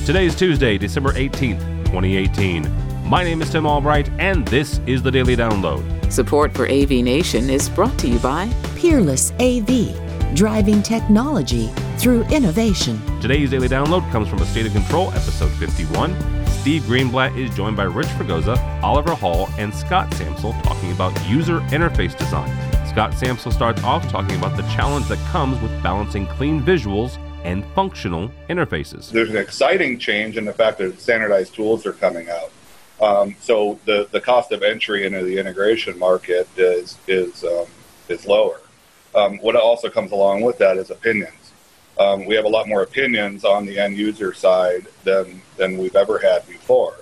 Today is Tuesday, December 18th, 2018. My name is Tim Albright, and this is the Daily Download. Support for AV Nation is brought to you by Peerless AV, driving technology through innovation. Today's Daily Download comes from A State of Control, episode 51. Steve Greenblatt is joined by Rich Fregosa, Oliver Hall, and Scott Samsel talking about user interface design. Scott Samsel starts off talking about the challenge that comes with balancing clean visuals and functional interfaces. There's an exciting change in the fact that standardized tools are coming out. So the cost of entry into the integration market is lower. What also comes along with that is opinions. We have a lot more opinions on the end user side than we've ever had before.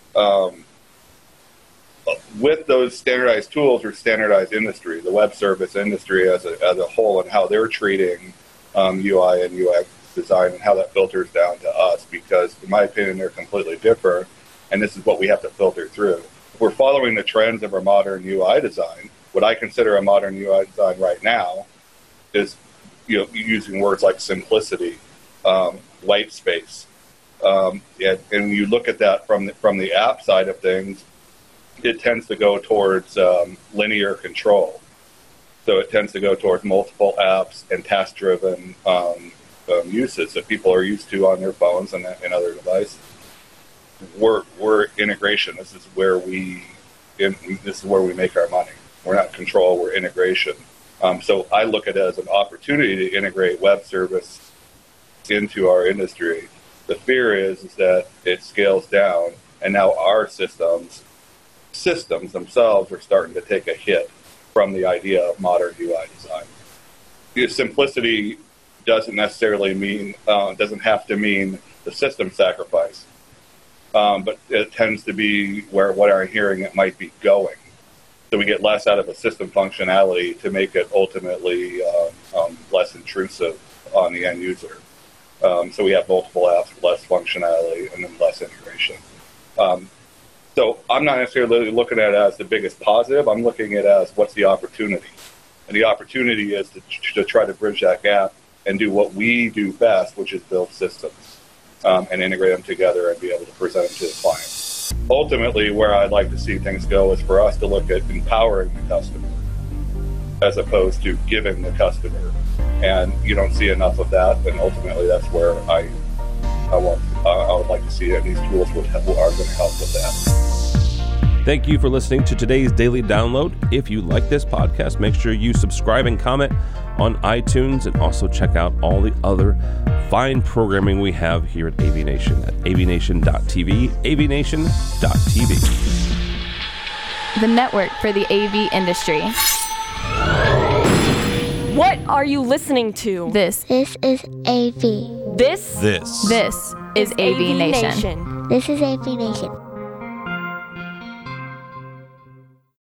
With those standardized tools or standardized industry, the web service industry as a whole, and how they're treating UI and UX design and how that filters down to us, because in my opinion they're completely different, and this is what we have to filter through. If we're following the trends of our modern UI design, what I consider a modern UI design right now is using words like simplicity, white space, and when you look at that from the app side of things, it tends to go towards linear control. So it tends to go towards multiple apps and task-driven uses that people are used to on their phones and other devices. We're integration. This is where we make our money. We're not control. We're integration. So I look at it as an opportunity to integrate web service into our industry. The fear is that it scales down, and now our systems themselves are starting to take a hit from the idea of modern UI design. Simplicity doesn't necessarily mean, doesn't have to mean the system sacrifice, but it tends to be where what I'm hearing it might be going. So we get less out of a system functionality to make it ultimately less intrusive on the end user. So we have multiple apps, less functionality, and then less integration. So I'm not necessarily looking at it as the biggest positive. I'm looking at it as what's the opportunity. And the opportunity is to try to bridge that gap and do what we do best, which is build systems and integrate them together and be able to present them to the client. Ultimately, where I'd like to see things go is for us to look at empowering the customer as opposed to giving the customer. And you don't see enough of that, and ultimately that's where I would like to see it. These tools are going to help with that. Thank you for listening to today's Daily Download. If you like this podcast, make sure you subscribe and comment on iTunes, and also check out all the other fine programming we have here at AV Nation at avnation.tv, avnation.tv. The network for the AV industry. What are you listening to? This is AV. This is AV Nation. This is AV Nation.